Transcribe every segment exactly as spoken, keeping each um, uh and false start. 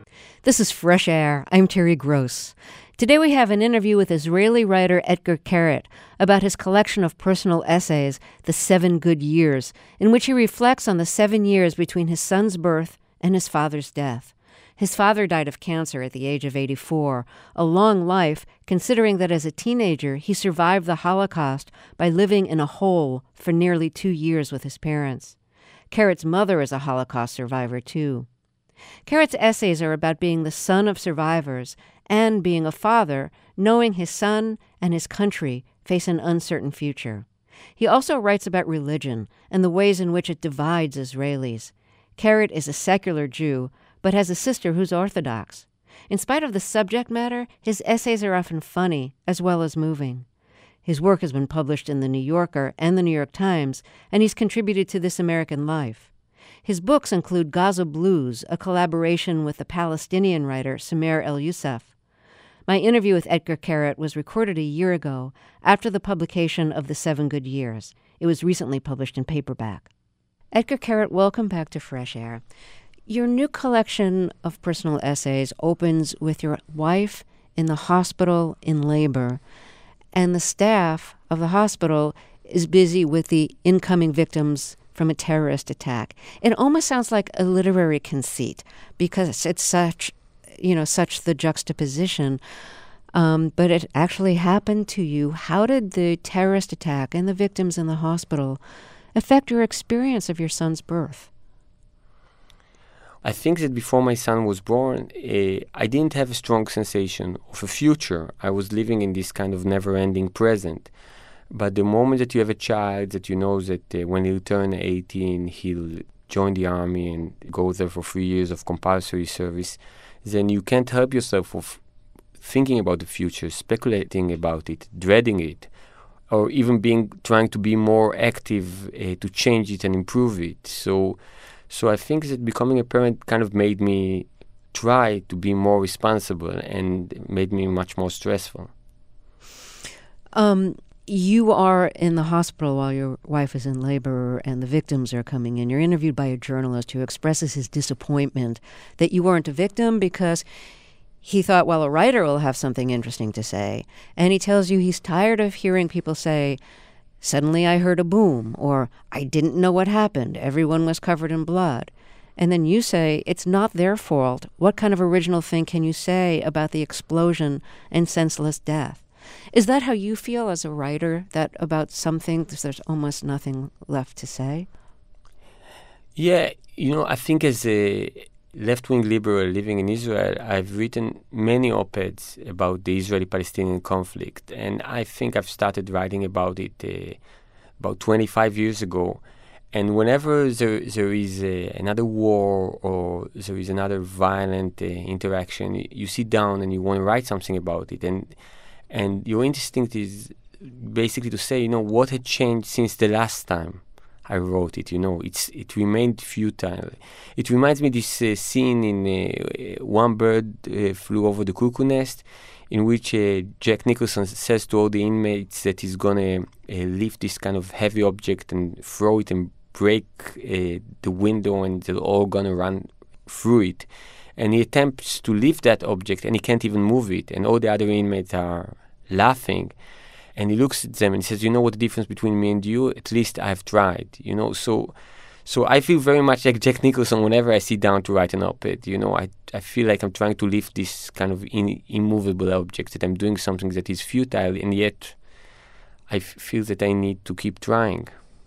This is Fresh Air. I'm Terry Gross. Today we have an interview with Israeli writer Etgar Keret about his collection of personal essays, The Seven Good Years, in which he reflects on the seven years between his son's birth and his father's death. His father died of cancer at the age of eighty-four, a long life considering that as a teenager he survived the Holocaust by living in a hole for nearly two years with his parents. Keret's mother is a Holocaust survivor, too. Keret's essays are about being the son of survivors and being a father, knowing his son and his country face an uncertain future. He also writes about religion and the ways in which it divides Israelis. Keret is a secular Jew, but has a sister who's Orthodox. In spite of the subject matter, his essays are often funny as well as moving. His work has been published in The New Yorker and The New York Times, and he's contributed to This American Life. His books include Gaza Blues, a collaboration with the Palestinian writer Samer El-Youssef. My interview with Etgar Keret was recorded a year ago after the publication of The Seven Good Years. It was recently published in paperback. Etgar Keret, welcome back to Fresh Air. Your new collection of personal essays opens with your wife in the hospital in labor, and the staff of the hospital is busy with the incoming victims from a terrorist attack. It almost sounds like a literary conceit because it's such, you know, such the juxtaposition. Um, but it actually happened to you. How did the terrorist attack and the victims in the hospital affect your experience of your son's birth? I think that before my son was born, uh, I didn't have a strong sensation of a future. I was living in this kind of never-ending present. But the moment that you have a child, that you know that uh, when he'll turn eighteen, he'll join the army and go there for three years of compulsory service, then you can't help yourself of thinking about the future, speculating about it, dreading it, or even being trying to be more active uh, to change it and improve it. So, so I think that becoming a parent kind of made me try to be more responsible and made me much more stressful. Um. You are in the hospital while your wife is in labor and the victims are coming in. You're interviewed by a journalist who expresses his disappointment that you weren't a victim because he thought, well, a writer will have something interesting to say. And he tells you he's tired of hearing people say, suddenly I heard a boom, or I didn't know what happened. Everyone was covered in blood. And then you say, it's not their fault. What kind of original thing can you say about the explosion and senseless death? Is that how you feel as a writer, that about something there's almost nothing left to say? Yeah, you know, I think as a left-wing liberal living in Israel, I've written many op-eds about the Israeli-Palestinian conflict, and I think I've started writing about it uh, about twenty-five years ago. And whenever there, there is uh, another war or there is another violent uh, interaction, you sit down and you want to write something about it. And And your instinct is basically to say, you know, what had changed since the last time I wrote it. You know, it's it remained futile. It reminds me this uh, scene in uh, One Bird uh, Flew Over the Cuckoo Nest, in which uh, Jack Nicholson says to all the inmates that he's going to uh, lift this kind of heavy object and throw it and break uh, the window, and they're all going to run through it. And he attempts to lift that object, and he can't even move it. And all the other inmates are laughing. And he looks at them and he says, you know what the difference between me and you? At least I've tried. You know, so so I feel very much like Jack Nicholson whenever I sit down to write an op-ed. You know, I, I feel like I'm trying to lift this kind of in, immovable object, that I'm doing something that is futile, and yet I f- feel that I need to keep trying.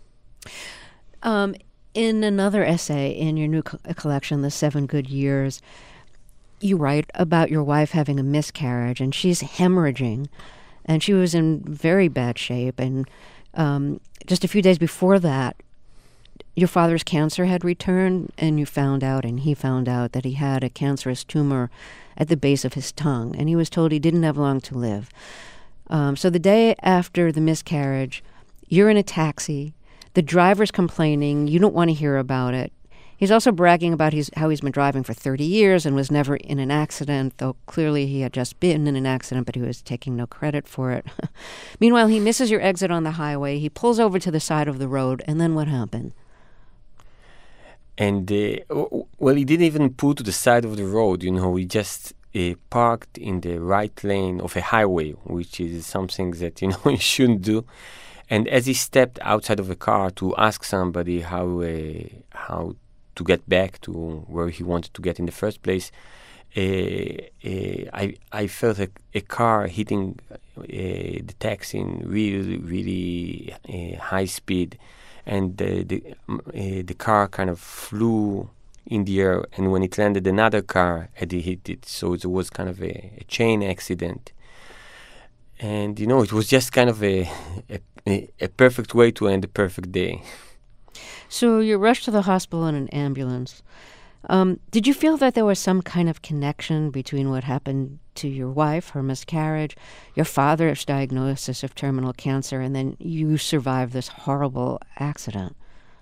Um. In another essay in your new co- collection, The Seven Good Years, you write about your wife having a miscarriage, and she's hemorrhaging, and she was in very bad shape. And um, just a few days before that, your father's cancer had returned, and you found out, and he found out, that he had a cancerous tumor at the base of his tongue, and he was told he didn't have long to live. Um, so the day after the miscarriage, you're in a taxi. The driver's complaining. You don't want to hear about it. He's also bragging about his, how he's been driving for thirty years and was never in an accident, though clearly he had just been in an accident, but he was taking no credit for it. Meanwhile, he misses your exit on the highway. He pulls over to the side of the road, and then what happened? And, uh, w- well, he didn't even pull to the side of the road, you know, he just uh, parked in the right lane of a highway, which is something that, you know, you shouldn't do. And as he stepped outside of the car to ask somebody how uh, how to get back to where he wanted to get in the first place, uh, uh, I I felt a, a car hitting uh, the taxi in really really uh, high speed, and uh, the uh, the car kind of flew in the air, and when it landed, another car had hit it. So it was kind of a, a chain accident. And, you know, it was just kind of a, a a perfect way to end a perfect day. So you're rushed to the hospital in an ambulance. Um, did you feel that there was some kind of connection between what happened to your wife, her miscarriage, your father's diagnosis of terminal cancer, and then you survived this horrible accident?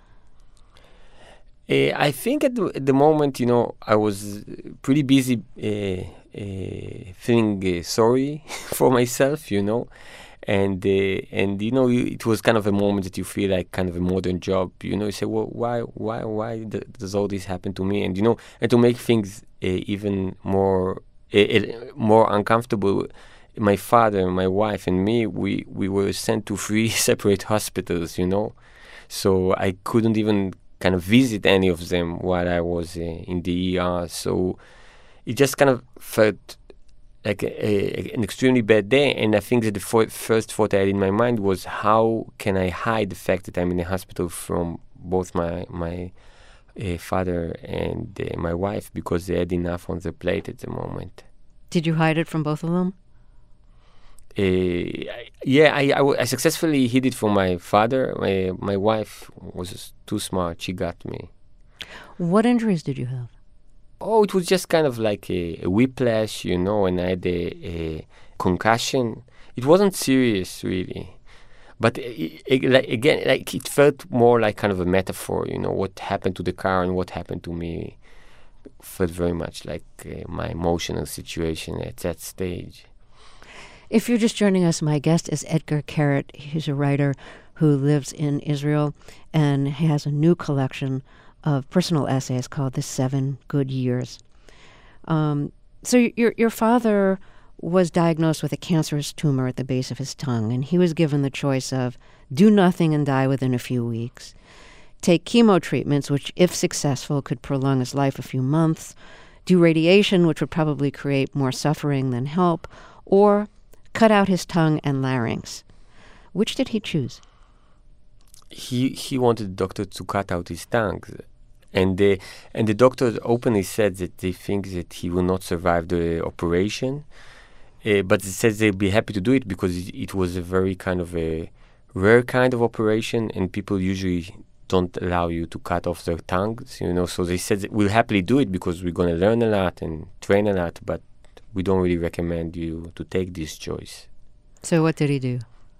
Uh, I think at the, at the moment, you know, I was pretty busy uh, uh, feeling uh, sorry for myself, you know, and uh, and you know, you, it was kind of a moment that you feel like kind of a modern job, you know. You say, well, why, why, why th- does all this happen to me? And you know, and to make things uh, even more uh, uh, more uncomfortable, my father, my wife, and me, we we were sent to three separate hospitals, you know, so I couldn't even kind of visit any of them while I was uh, in the E R. So it just kind of felt like a, a, an extremely bad day. And I think that the fo- first thought I had in my mind was, how can I hide the fact that I'm in the hospital from both my my uh, father and uh, my wife, because they had enough on their plate at the moment. Did you hide it from both of them? Uh, yeah, I, I, w- I successfully hid it from my father. My, my wife was too smart. She got me. What injuries did you have? Oh, it was just kind of like a, a whiplash, you know, and I had a, a concussion. It wasn't serious, really. But it, it, like, again, like it felt more like kind of a metaphor, you know, what happened to the car and what happened to me felt very much like uh, my emotional situation at that stage. If you're just joining us, my guest is Etgar Keret. He's a writer who lives in Israel and has a new collection of personal essays called The Seven Good Years. Um, so your your father was diagnosed with a cancerous tumor at the base of his tongue, and he was given the choice of do nothing and die within a few weeks, take chemo treatments, which, if successful, could prolong his life a few months, do radiation, which would probably create more suffering than help, or cut out his tongue and larynx. Which did he choose? He he wanted the doctor to cut out his tongue. And the, and the doctor openly said that they think that he will not survive the operation. Uh, but they said they'd be happy to do it because it, it was a very kind of a rare kind of operation, and people usually don't allow you to cut off their tongues, you know. So they said that we'll happily do it because we're going to learn a lot and train a lot, but we don't really recommend you to take this choice. So what did he do?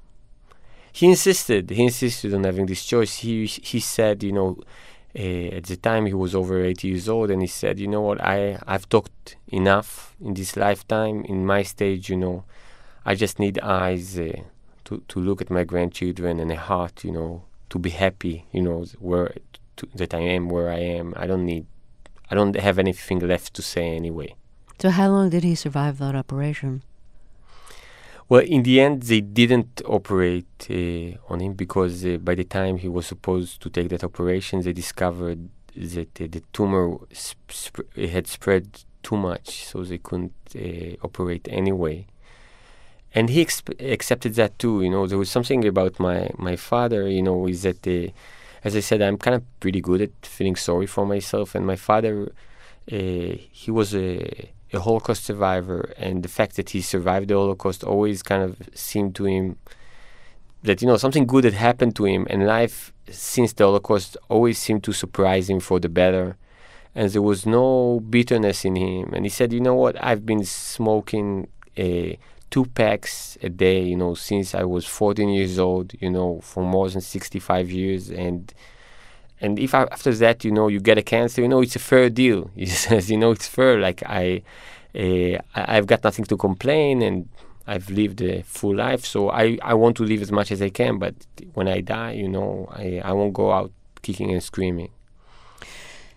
He insisted. He insisted on having this choice. He he said, you know, uh, at the time he was over eighty years old, and he said, you know what, I, I've talked enough in this lifetime. In my stage, you know, I just need eyes uh, to, to look at my grandchildren and a heart, you know, to be happy, you know, where to, that I am where I am. I don't need, I don't have anything left to say anyway. So how long did he survive that operation? Well, in the end, they didn't operate uh, on him because uh, by the time he was supposed to take that operation, they discovered that uh, the tumor sp- sp- had spread too much, so they couldn't uh, operate anyway. And he exp- accepted that too. You know, there was something about my, my father, you know, is that, uh, as I said, I'm kind of pretty good at feeling sorry for myself. And my father, uh, he was a... a Holocaust survivor, and the fact that he survived the Holocaust always kind of seemed to him that, you know, something good had happened to him, and life since the Holocaust always seemed to surprise him for the better, and there was no bitterness in him. And he said, you know what, I've been smoking uh, two packs a day, you know, since I was fourteen years old, you know, for more than sixty-five years, and And if I, after that, you know, you get a cancer, you know, it's a fair deal. He says, you know, it's fair. Like I, uh, I've got nothing to complain, and I've lived a full life. So I, I want to live as much as I can. But when I die, you know, I, I won't go out kicking and screaming.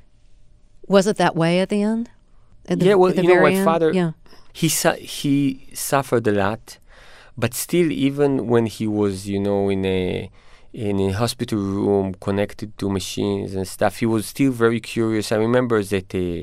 Was it that way at the end? At the, yeah, well, at the you know, very my end? father, Yeah. he su- he suffered a lot, but still, even when he was, you know, in a in a hospital room connected to machines and stuff, he was still very curious. I remember that uh,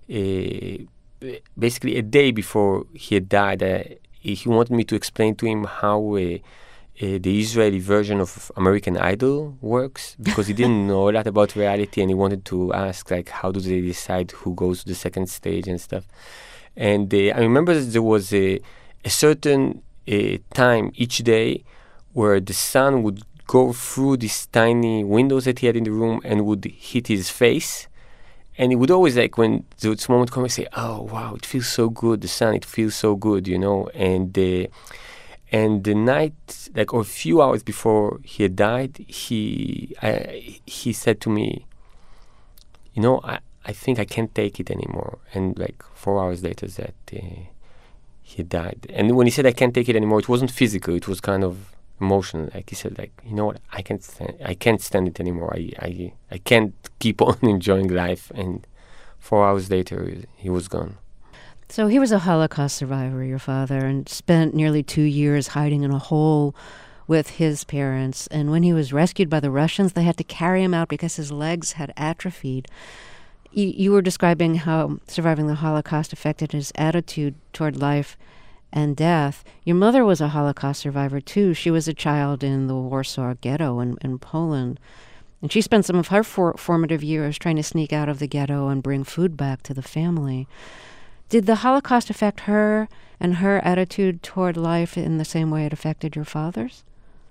uh, basically a day before he had died, uh, he he wanted me to explain to him how uh, uh, the Israeli version of American Idol works, because he didn't know a lot about reality, and he wanted to ask, like, how do they decide who goes to the second stage and stuff. And uh, I remember that there was a, a certain uh, time each day where the sun would go through these tiny windows that he had in the room and would hit his face. And he would always, like, when this moment comes, say, oh, wow, it feels so good, the sun, it feels so good, you know. And uh, and the night, like, or a few hours before he had died, he I, he said to me, you know, I, I think I can't take it anymore. And, like, four hours later that uh, he died. And when he said I can't take it anymore, it wasn't physical, it was kind of emotional. Like, he said, like, you know what, I can't stand, I can't stand it anymore. I, I, I can't keep on enjoying life. And four hours later, he was gone. So he was a Holocaust survivor, your father, and spent nearly two years hiding in a hole with his parents. And when he was rescued by the Russians, they had to carry him out because his legs had atrophied. You, you were describing how surviving the Holocaust affected his attitude toward life and death. Your mother was a Holocaust survivor, too. She was a child in the Warsaw Ghetto in, in Poland. And she spent some of her for, formative years trying to sneak out of the ghetto and bring food back to the family. Did the Holocaust affect her and her attitude toward life in the same way it affected your father's?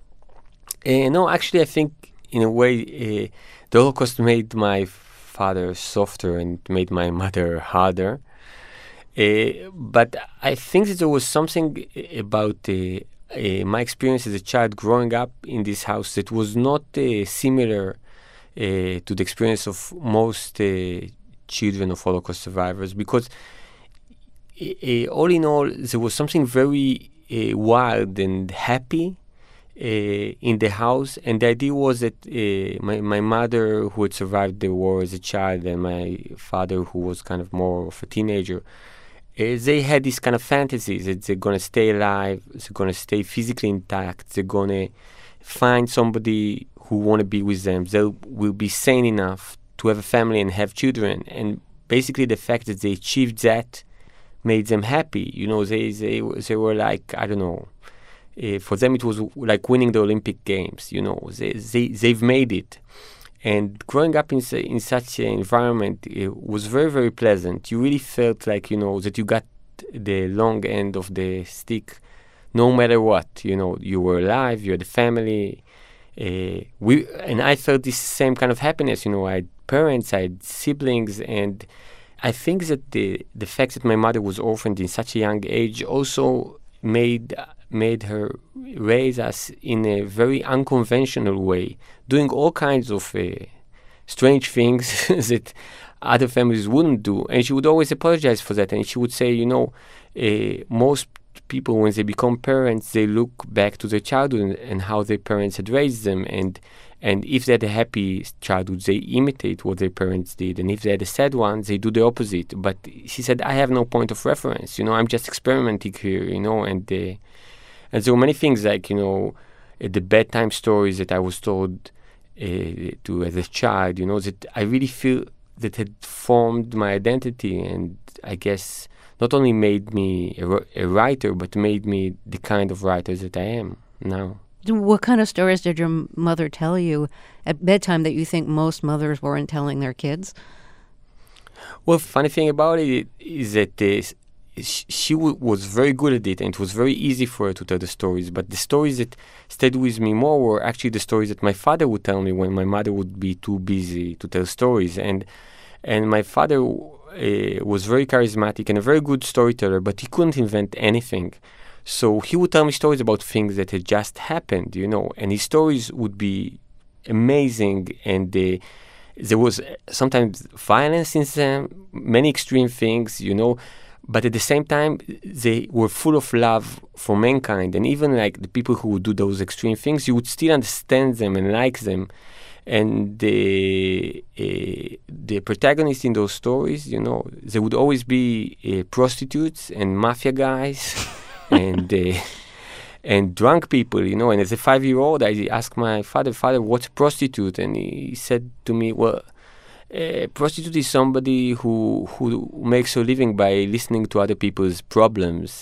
Uh, no, actually, I think, in a way, uh, the Holocaust made my father softer and made my mother harder. Uh, but I think that there was something about uh, uh, my experience as a child growing up in this house that was not uh, similar uh, to the experience of most uh, children of Holocaust survivors, because uh, all in all, there was something very uh, wild and happy Uh, in the house, and the idea was that uh, my, my mother, who had survived the war as a child, and my father, who was kind of more of a teenager, uh, they had these kind of fantasies that they're going to stay alive, they're going to stay physically intact, they're going to find somebody who want to be with them, they will be sane enough to have a family and have children. And basically the fact that they achieved that made them happy. You know, they, they, they were like, I don't know, Uh, for them, it was like winning the Olympic Games. You know, they, they they've made it, and growing up in in such an environment, it was very very pleasant. You really felt like, you know, that you got the long end of the stick, no matter what. You know, you were alive, you had a family. Uh, we and I felt this same kind of happiness. You know, I had parents, I had siblings, and I think that the the fact that my mother was orphaned in such a young age also made. made her raise us in a very unconventional way, doing all kinds of uh, strange things that other families wouldn't do. And she would always apologize for that. And she would say, you know, uh, most people, when they become parents, they look back to their childhood and, and how their parents had raised them. And and if they had a happy childhood, they imitate what their parents did. And if they had a sad one, they do the opposite. But she said, I have no point of reference. You know, I'm just experimenting here, you know, and... Uh, And there were many things like, you know, uh, the bedtime stories that I was told uh, to as a child, you know, that I really feel that had formed my identity, and I guess not only made me a, a writer, but made me the kind of writer that I am now. What kind of stories did your mother tell you at bedtime that you think most mothers weren't telling their kids? Well, funny thing about it is that uh, she w- was very good at it, and it was very easy for her to tell the stories. But the stories that stayed with me more were actually the stories that my father would tell me when my mother would be too busy to tell stories. And and my father uh, was very charismatic and a very good storyteller, but he couldn't invent anything. So he would tell me stories about things that had just happened, you know, and his stories would be amazing, and uh, there was sometimes violence in them, many extreme things, you know. but at the same time, they were full of love for mankind. And even like the people who would do those extreme things, you would still understand them and like them. And the uh, the protagonists in those stories, you know, they would always be uh, prostitutes and mafia guys and uh, and drunk people, you know. And as a five-year-old, I asked my father, "Father, what's a prostitute?" And he said to me, "Well, a prostitute is somebody who who makes a living by listening to other people's problems."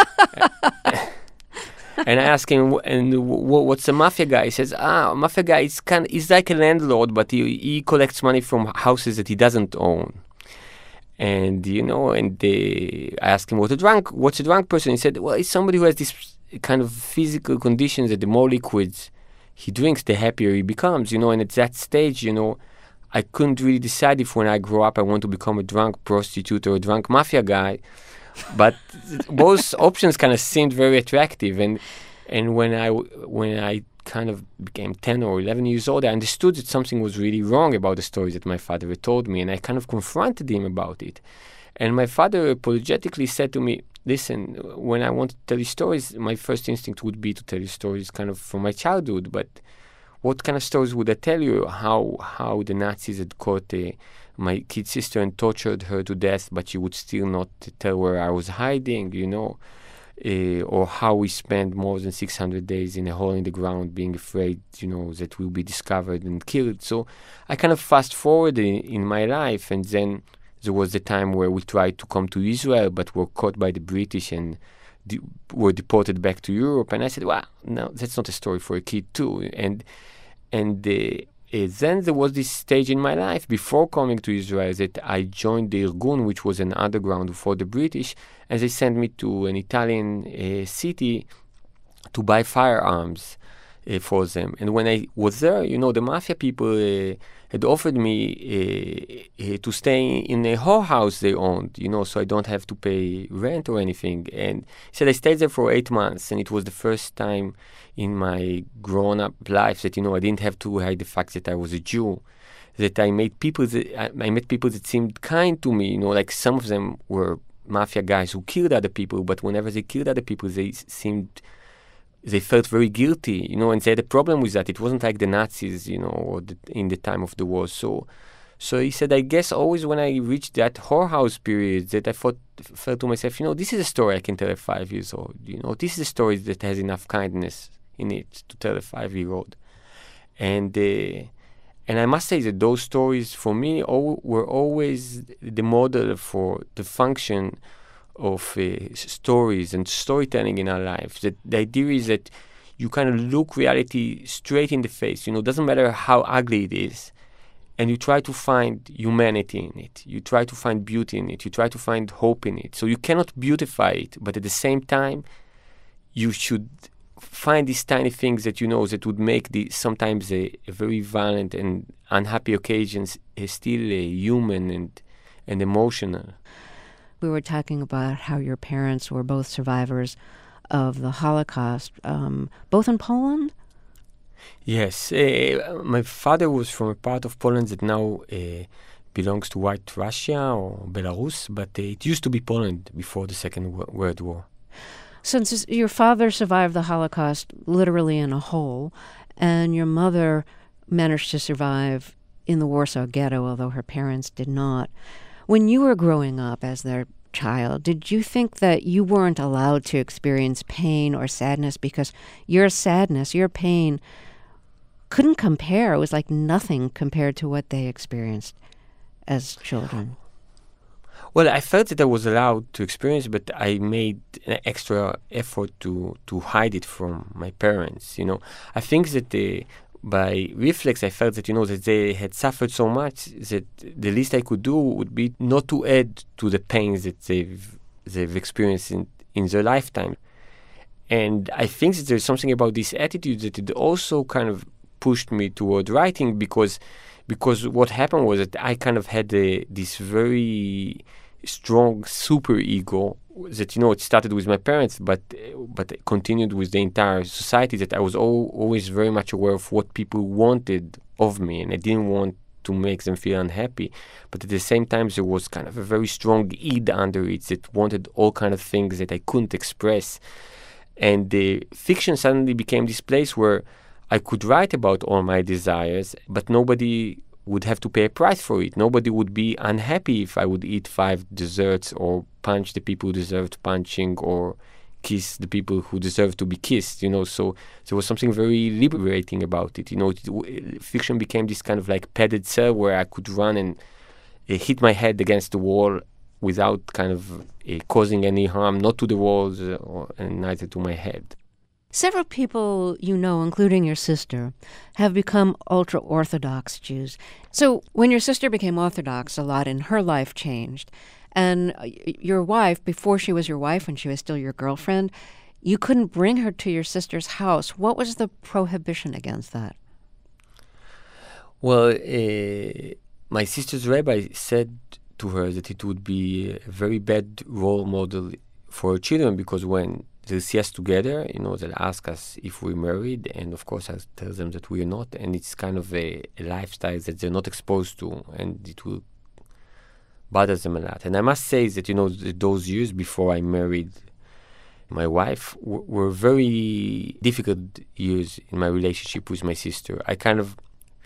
And I asked him, and w- what's a mafia guy? He says, ah, a mafia guy is kind of, he's like a landlord, but he, he collects money from houses that he doesn't own. And, you know, and they, I asked him, what a drunk, what's a drunk person? He said, well, it's somebody who has this kind of physical conditions that the more liquids he drinks, the happier he becomes, you know. And at that stage, you know, I couldn't really decide if when I grow up I want to become a drunk prostitute or a drunk mafia guy. But both options kind of seemed very attractive, and and when I when I kind of became ten or eleven years old, I understood that something was really wrong about the stories that my father had told me, and I kind of confronted him about it. And my father apologetically said to me, "Listen, when I want to tell you stories, my first instinct would be to tell you stories kind of from my childhood. But what kind of stories would I tell you? How how the Nazis had caught a." my kid sister and tortured her to death, but she would still not tell where I was hiding, you know, uh, or how we spent more than six hundred days in a hole in the ground being afraid, you know, that we'll be discovered and killed." So I kind of fast forward in, in my life, and then there was the time where we tried to come to Israel, but were caught by the British and de- were deported back to Europe. And I said, well, no, that's not a story for a kid too. And, and uh, Uh, then there was this stage in my life before coming to Israel that I joined the Irgun, which was an underground for the British, and they sent me to an Italian uh, city to buy firearms uh, for them. And when I was there, you know, the mafia people uh, had offered me uh, uh, to stay in a whorehouse they owned, you know, so I don't have to pay rent or anything. And he said I stayed there for eight months, and it was the first time in my grown-up life that, you know, I didn't have to hide the fact that I was a Jew, that I made people that I, I met people that seemed kind to me, you know, like some of them were mafia guys who killed other people, but whenever they killed other people, they seemed, they felt very guilty, you know, and they had a problem with that. It wasn't like the Nazis, you know, or the, in the time of the war. So, so he said, I guess always when I reached that whorehouse period, that I thought, felt to myself, you know, this is a story I can tell at five years old. You know, this is a story that has enough kindness in it to tell a five-year-old. And uh, and I must say that those stories for me all, were always the model for the function of uh, stories and storytelling in our lives. That the idea is that you kind of look reality straight in the face. You know, it doesn't matter how ugly it is, and you try to find humanity in it. You try to find beauty in it. You try to find hope in it. So you cannot beautify it, but at the same time, you should find these tiny things that, you know, that would make the sometimes a, a very violent and unhappy occasions uh, still uh, human and and emotional. We were talking about how your parents were both survivors of the Holocaust, um, both in Poland? Yes. Uh, my father was from a part of Poland that now uh, belongs to White Russia or Belarus, but uh, it used to be Poland before the Second w- World War. Since your father survived the Holocaust literally in a hole, and your mother managed to survive in the Warsaw Ghetto, although her parents did not, when you were growing up as their child, did you think that you weren't allowed to experience pain or sadness because your sadness, your pain, couldn't compare? It was like nothing compared to what they experienced as children. Well, I felt that I was allowed to experience, but I made an extra effort to, to hide it from my parents, you know. I think that they, by reflex, I felt that, you know, that they had suffered so much that the least I could do would be not to add to the pains that they've, they've experienced in, in their lifetime. And I think that there's something about this attitude that it also kind of pushed me toward writing, because because what happened was that I kind of had a, this very strong super ego that, you know, it started with my parents, but but it continued with the entire society, that I was all, always very much aware of what people wanted of me, and I didn't want to make them feel unhappy. But at the same time, there was kind of a very strong id under it that wanted all kind of things that I couldn't express. And the fiction suddenly became this place where I could write about all my desires, but nobody would have to pay a price for it. Nobody would be unhappy if I would eat five desserts or punch the people who deserved punching or kiss the people who deserve to be kissed, you know. So there was something very liberating about it. You know, it, fiction became this kind of like padded cell where I could run and uh, hit my head against the wall without kind of uh, causing any harm, not to the walls uh, or, and neither to my head. Several people you know, including your sister, have become ultra-Orthodox Jews. So when your sister became Orthodox, a lot in her life changed. And your wife, before she was your wife, when she was still your girlfriend, you couldn't bring her to your sister's house. What was the prohibition against that? Well, uh, my sister's rabbi said to her that it would be a very bad role model for her children, because when they'll see us together, you know, they'll ask us if we're married, and of course I'll tell them that we're not, and it's kind of a, a lifestyle that they're not exposed to, and it will bother them a lot. And I must say that, you know, th- those years before I married my wife w- were very difficult years in my relationship with my sister. I kind of,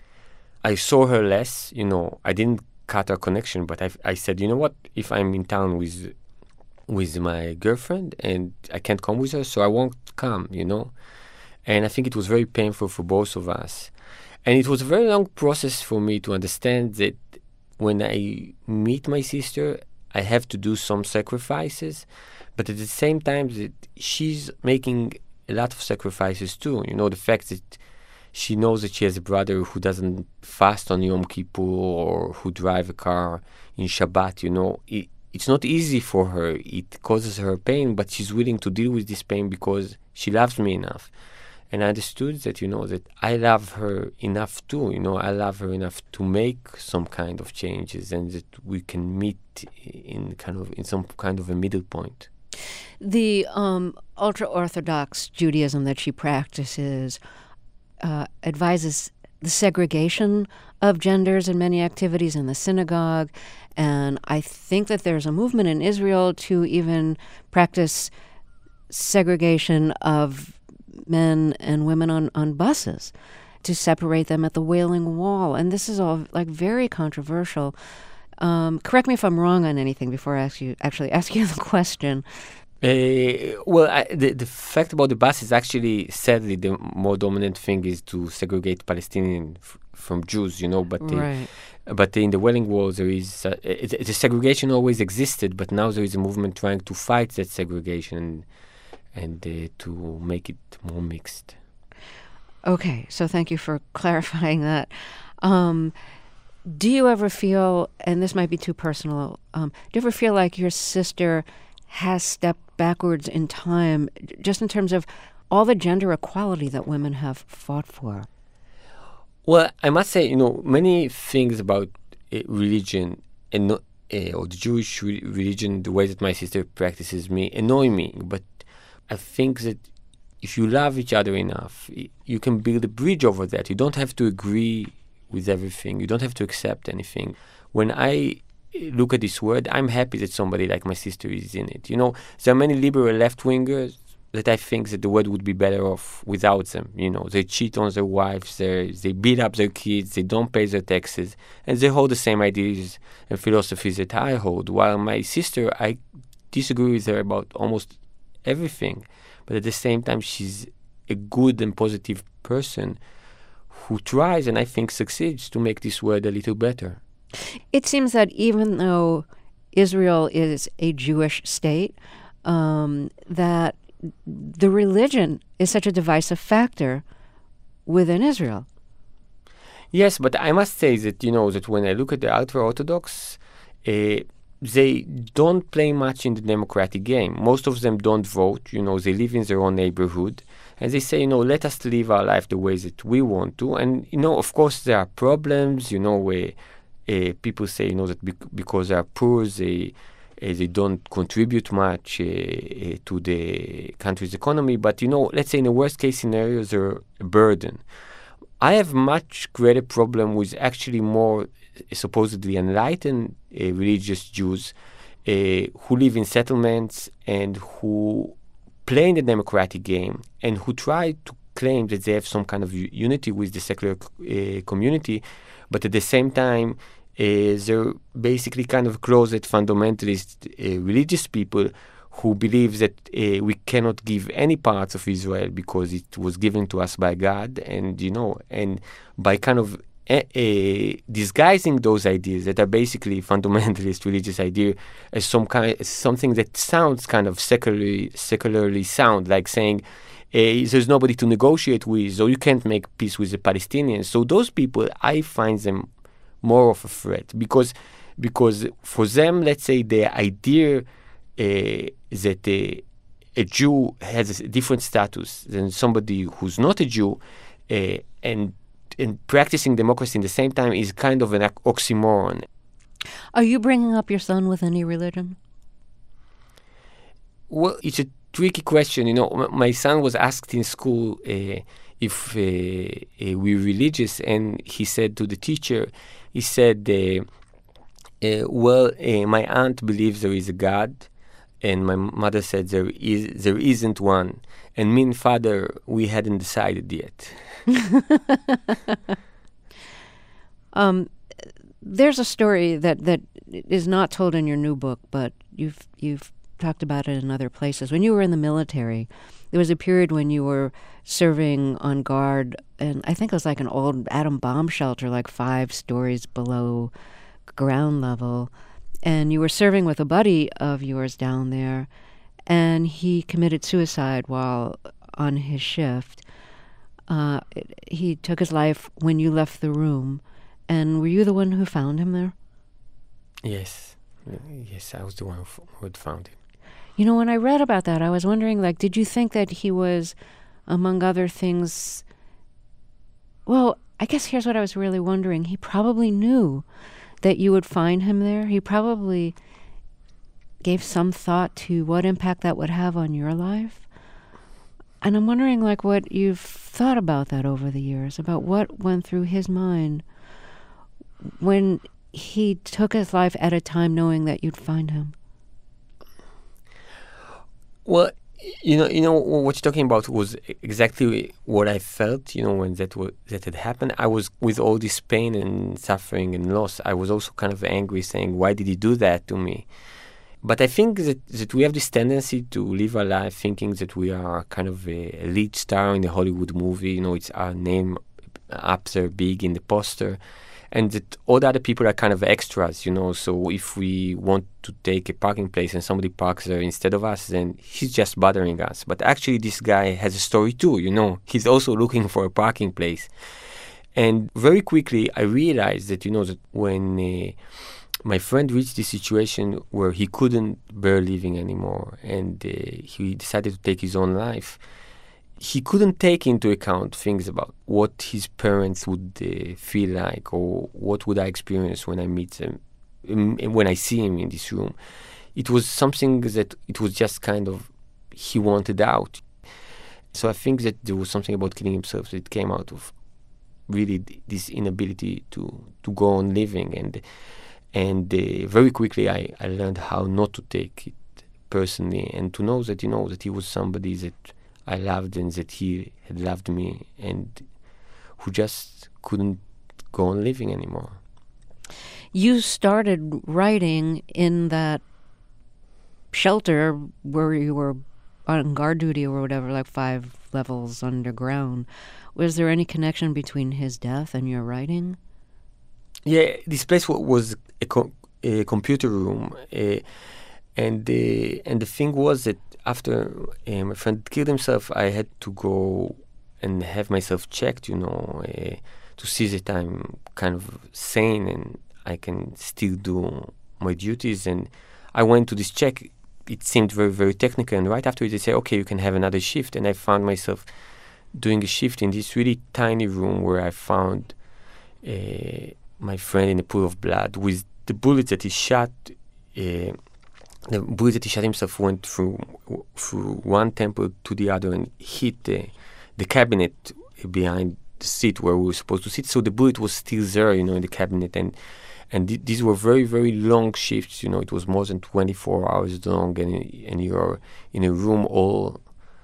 I saw her less, you know, I didn't cut our connection, but I, I said, you know what, if I'm in town with with my girlfriend and I can't come with her, so I won't come, you know. And I think it was very painful for both of us. And it was a very long process for me to understand that when I meet my sister, I have to do some sacrifices, but at the same time that she's making a lot of sacrifices too. You know, the fact that she knows that she has a brother who doesn't fast on Yom Kippur or who drive a car in Shabbat, you know, it, it's not easy for her. It causes her pain, but she's willing to deal with this pain because she loves me enough. And I understood that, you know, that I love her enough too. You know, I love her enough to make some kind of changes, and that we can meet in kind of in some kind of a middle point. The um, ultra-Orthodox Judaism that she practices uh, advises the segregation of genders in many activities in the synagogue. And I think that there's a movement in Israel to even practice segregation of men and women on, on buses, to separate them at the Wailing Wall. And this is all like very controversial. Um, correct me if I'm wrong on anything before I ask you, actually ask you the question. Uh, well, I, the, the fact about the bus is actually, sadly, the more dominant thing is to segregate Palestinians f- from Jews, you know, but the, Right. but in the Wailing Wall there is, uh, it, it, the segregation always existed, but now there is a movement trying to fight that segregation and uh, to make it more mixed. Okay, so thank you for clarifying that. Um, do you ever feel, and this might be too personal, um, do you ever feel like your sister has stepped backwards in time, just in terms of all the gender equality that women have fought for? Well, I must say, you know, many things about uh, religion and no, uh, or the Jewish re- religion, the way that my sister practices me, annoy me. But I think that if you love each other enough, you can build a bridge over that. You don't have to agree with everything. You don't have to accept anything. When I look at this word, I'm happy that somebody like my sister is in it. You know, there are many liberal left-wingers that I think that the world would be better off without them. You know, they cheat on their wives, they they beat up their kids, they don't pay their taxes, and they hold the same ideas and philosophies that I hold. While my sister, I disagree with her about almost everything, but at the same time, she's a good and positive person who tries, and I think succeeds, to make this world a little better. It seems that even though Israel is a Jewish state, um, that the religion is such a divisive factor within Israel. Yes, but I must say that, you know, that when I look at the ultra-Orthodox, uh, they don't play much in the democratic game. Most of them don't vote. You know, they live in their own neighborhood. And they say, you know, let us live our life the way that we want to. And, you know, of course, there are problems, you know, where uh, people say, you know, that bec- because they are poor, they uh, they don't contribute much uh, uh, to the country's economy. But, you know, let's say in the worst case scenario, they're a burden. I have much greater problem with actually more supposedly enlightened uh, religious Jews uh, who live in settlements and who play in the democratic game and who try to claim that they have some kind of u- unity with the secular uh, community, but at the same time, uh, they're basically kind of closet fundamentalist uh, religious people who believe that uh, we cannot give any parts of Israel because it was given to us by God, and you know, and by kind of uh, uh, disguising those ideas that are basically fundamentalist religious idea as some kind, as something that sounds kind of secularly, secularly sound, like saying uh, there's nobody to negotiate with, or you can't make peace with the Palestinians. So those people, I find them more of a threat because because for them, let's say the idea Uh, that uh, a Jew has a different status than somebody who's not a Jew, uh, and and practicing democracy in the same time is kind of an oxymoron. Are you bringing up your son with any religion? Well, it's a tricky question. You know, M- my son was asked in school uh, if uh, uh, we're religious, and he said to the teacher, he said, uh, uh, well, uh, my aunt believes there is a God, and my mother said there is there isn't one, and me and father, we hadn't decided yet. um, there's a story that, that is not told in your new book, but you've you've talked about it in other places. When you were in the military, there was a period when you were serving on guard, and I think it was like an old atom bomb shelter, like five stories below ground level. And you were serving with a buddy of yours down there, and he committed suicide while on his shift. Uh, he took his life when you left the room. And were you the one who found him there? Yes. Yes, I was the one who, who had found him. You know, when I read about that, I was wondering, like, did you think that he was, among other things... Well, I guess here's what I was really wondering. He probably knew that you would find him there. He probably gave some thought to what impact that would have on your life. And I'm wondering, like, what you've thought about that over the years, about what went through his mind when he took his life at a time knowing that you'd find him. Well, you know, you know what you're talking about was exactly what I felt. You know, when that was, that had happened, I was with all this pain and suffering and loss. I was also kind of angry, saying, "Why did he do that to me?" But I think that, that we have this tendency to live our life thinking that we are kind of a, a lead star in a Hollywood movie. You know, it's our name up there big in the poster. And that all the other people are kind of extras, you know. So if we want to take a parking place and somebody parks there instead of us, then he's just bothering us. But actually, this guy has a story too, you know. He's also looking for a parking place. And very quickly, I realized that, you know, that when uh, my friend reached this situation where he couldn't bear living anymore, and uh, he decided to take his own life, he couldn't take into account things about what his parents would uh, feel like, or what would I experience when I meet them, um, when I see him in this room. It was something that it was just kind of, he wanted out. So I think that there was something about killing himself that came out of really this inability to, to go on living. And and uh, very quickly I, I learned how not to take it personally, and to know that, you know, that he was somebody that I loved and that he had loved me, and who just couldn't go on living anymore. You started writing in that shelter where you were on guard duty or whatever, like five levels underground. Was there any connection between his death and your writing? Yeah, this place w- was a, co- a computer room, uh, and uh, and the thing was that after uh, my friend killed himself, I had to go and have myself checked, you know, uh, to see that I'm kind of sane and I can still do my duties. And I went to this check. It seemed very, very technical. And right after it, they said, okay, you can have another shift. And I found myself doing a shift in this really tiny room where I found uh, my friend in a pool of blood with the bullets that he shot. Uh, The bullet that he shot himself went through through one temple to the other and hit the, the cabinet behind sit where we were supposed to sit. So the bullet was still there, you know, in the cabinet. And and th- these were very, very long shifts, you know. It was more than twenty-four hours long, and and you're in a room all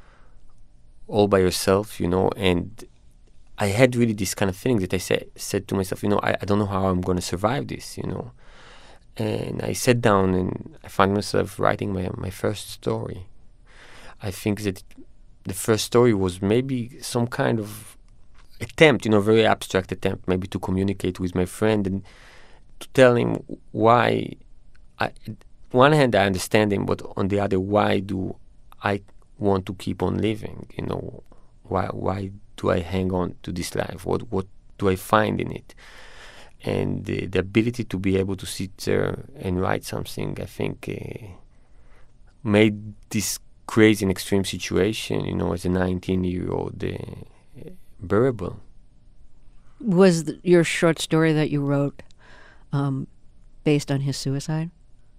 all by yourself, you know. And I had really this kind of feeling that I said said to myself, you know, I, I don't know how I'm going to survive this, you know. And I sat down and I found myself writing my my first story. I think that the first story was maybe some kind of attempt, you know, very abstract attempt, maybe to communicate with my friend and to tell him why. I, on one hand, I understand him, but on the other, why do I want to keep on living? You know, why why do I hang on to this life? What what do I find in it? And the, the ability to be able to sit there and write something, I think, uh, made this crazy and extreme situation, you know, as a nineteen-year-old, uh, bearable. Was th- your short story that you wrote um, based on his suicide?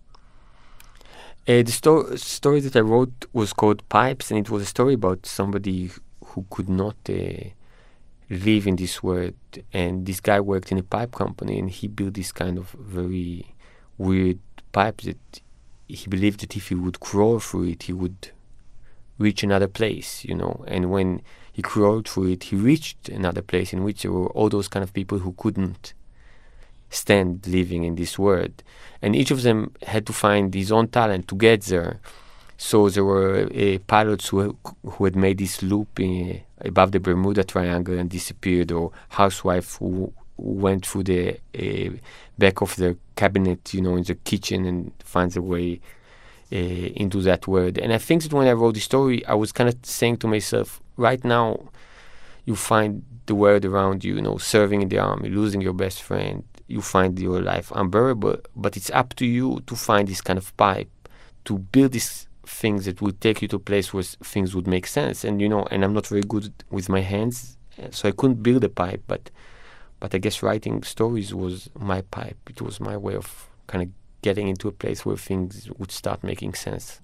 Uh, the sto- story that I wrote was called Pipes, and it was a story about somebody who could not uh, live in this world. And this guy worked in a pipe company, and he built this kind of very weird pipe that he believed that if he would crawl through it, he would reach another place, you know. And when he crawled through it, he reached another place in which there were all those kind of people who couldn't stand living in this world. And each of them had to find his own talent to get there. So there were uh, pilots who who had made this loop in, above the Bermuda Triangle and disappeared, or housewife who, who went through the uh, back of the cabinet, you know, in the kitchen and finds a way uh, into that world. And I think that when I wrote the story, I was kind of saying to myself, right now, you find the world around you, you know, serving in the army, losing your best friend, you find your life unbearable, but it's up to you to find this kind of pipe, to build these things that would take you to a place where things would make sense. And, you know, and I'm not very good with my hands, so I couldn't build a pipe, but but I guess writing stories was my pipe. It was my way of kind of getting into a place where things would start making sense.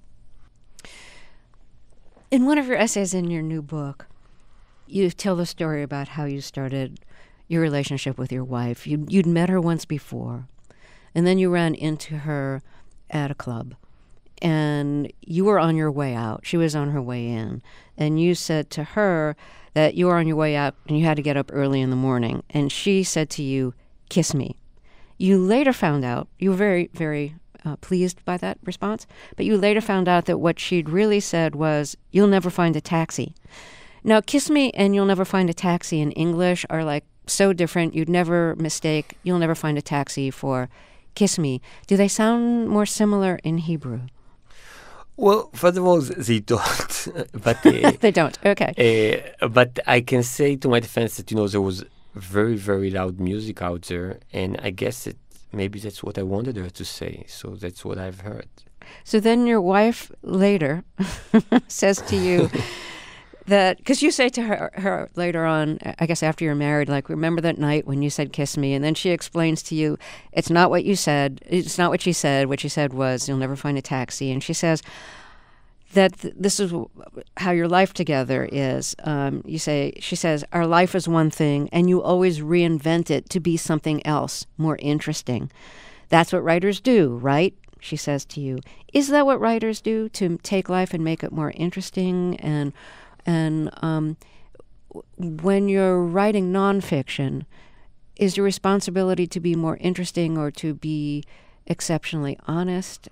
In one of your essays in your new book, you tell the story about how you started your relationship with your wife. You, you'd met her once before, and then you ran into her at a club, and you were on your way out. She was on her way in, and you said to her that you were on your way out and you had to get up early in the morning, and she said to you, "Kiss me." You later found out, you were very, very uh, pleased by that response, but you later found out that what she'd really said was, "You'll never find a taxi." Now, "kiss me" and "you'll never find a taxi" in English are like so different. You'd never mistake "you'll never find a taxi" for "kiss me." Do they sound more similar in Hebrew? Well, first of all, they don't. but uh, They don't. Okay. Uh, but I can say to my defense that, you know, there was very, very loud music out there, and I guess it maybe that's what I wanted her to say. So that's what I've heard. So then your wife later says to you that, because you say to her, her later on, I guess after you're married, like, "Remember that night when you said 'kiss me'?" And then she explains to you, it's not what you said. It's not what she said. What she said was, "You'll never find a taxi." And she says that th- this is how your life together is. Um, you say, she says, "Our life is one thing, and you always reinvent it to be something else, more interesting. That's what writers do, right?" She says to you. Is that what writers do, to take life and make it more interesting? And And um, when you're writing nonfiction, is your responsibility to be more interesting or to be exceptionally honest?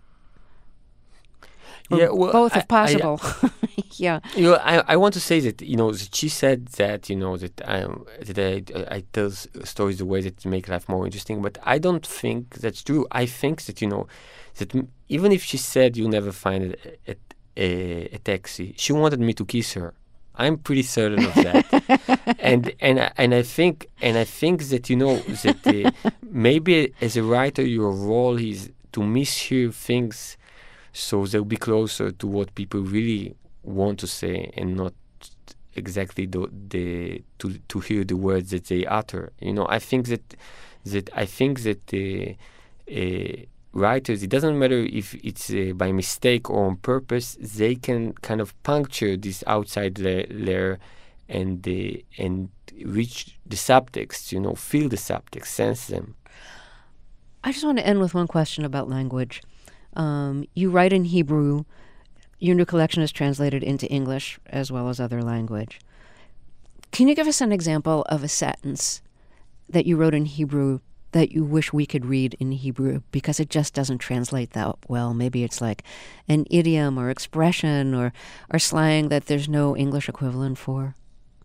Or yeah, well, both, I, if possible. I, yeah. You know, I, I want to say that, you know, that she said that, you know, that I that I, I tell stories the way that make life more interesting, but I don't think that's true. I think that, you know, that m- even if she said you'll never find a, a, a, a taxi, she wanted me to kiss her. I'm pretty certain of that, and and I- and I think and I think that, you know, that uh, maybe as a writer your role is to mishear things, so they'll be closer to what people really want to say, and not exactly the the to to hear the words that they utter. You know, I think that that I think that. Uh, uh, Writers, it doesn't matter if it's uh, by mistake or on purpose, they can kind of puncture this outside la- layer and the and reach the subtext, you know, feel the subtext, sense them. I just want to end with one question about language. Um, you write in Hebrew. Your new collection is translated into English as well as other language. Can you give us an example of a sentence that you wrote in Hebrew that you wish we could read in Hebrew because it just doesn't translate that well? Maybe it's like an idiom or expression or, or slang that there's no English equivalent for.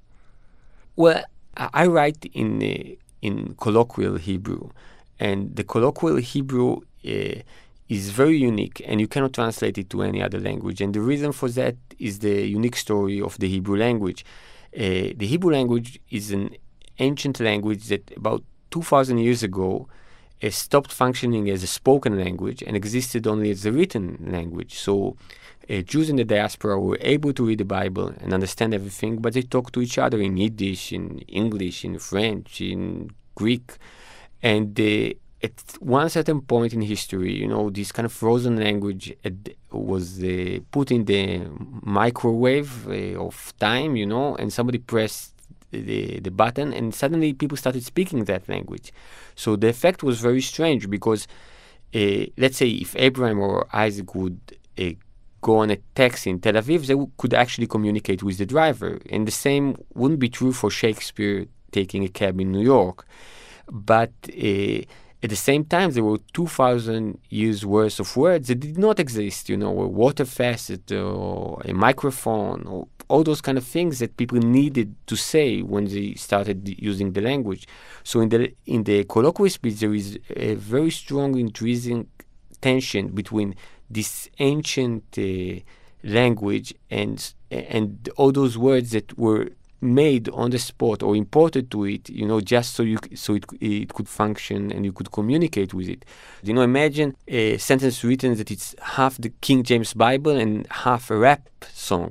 Well, I I write in uh, in colloquial Hebrew, and the colloquial Hebrew uh, is very unique, and you cannot translate it to any other language. And the reason for that is the unique story of the Hebrew language. Uh, the Hebrew language is an ancient language that about two thousand years ago uh, stopped functioning as a spoken language and existed only as a written language. So uh, Jews in the diaspora were able to read the Bible and understand everything, but they talked to each other in Yiddish, in English, in French, in Greek. And uh, at one certain point in history, you know, this kind of frozen language ad- was uh, put in the microwave uh, of time, you know, and somebody pressed the, the button, and suddenly people started speaking that language. So the effect was very strange because, uh, let's say, if Abraham or Isaac would uh, go on a taxi in Tel Aviv, they w- could actually communicate with the driver. And the same wouldn't be true for Shakespeare taking a cab in New York. But uh, at the same time, there were two thousand years worth of words that did not exist, you know, a water faucet or a microphone or all those kind of things that people needed to say when they started using the language. So in the in the colloquial speech, there is a very strong, intrinsic tension between this ancient uh, language and and all those words that were made on the spot or imported to it, you know, just so you so it it could function and you could communicate with it. You know, imagine a sentence written that it's half the King James Bible and half a rap song.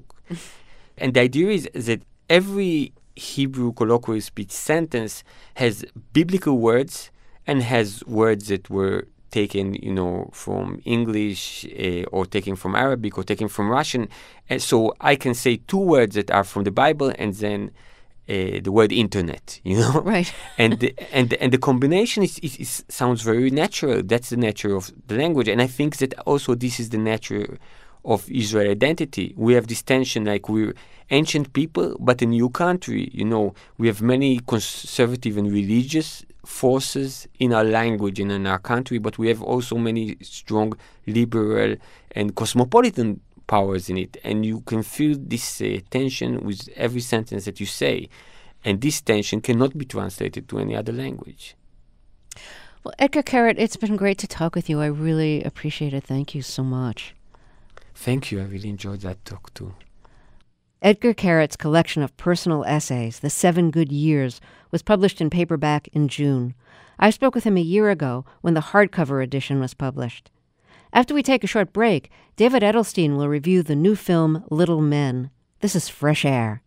And the idea is that every Hebrew colloquial speech sentence has biblical words and has words that were taken, you know, from English uh, or taken from Arabic or taken from Russian. And so I can say two words that are from the Bible and then uh, the word internet, you know? Right. and, the, and, and the combination is, is, is sounds very natural. That's the nature of the language. And I think that also this is the nature of Israel identity. We have this tension, like we're ancient people, but a new country. You know, we have many conservative and religious forces in our language and in our country, but we have also many strong liberal and cosmopolitan powers in it. And you can feel this uh, tension with every sentence that you say. And this tension cannot be translated to any other language. Well, Etgar Keret, it's been great to talk with you. I really appreciate it. Thank you so much. Thank you. I really enjoyed that talk too. Etgar Keret's collection of personal essays, The Seven Good Years, was published in paperback in June. I spoke with him a year ago when the hardcover edition was published. After we take a short break, David Edelstein will review the new film Little Men. This is Fresh Air.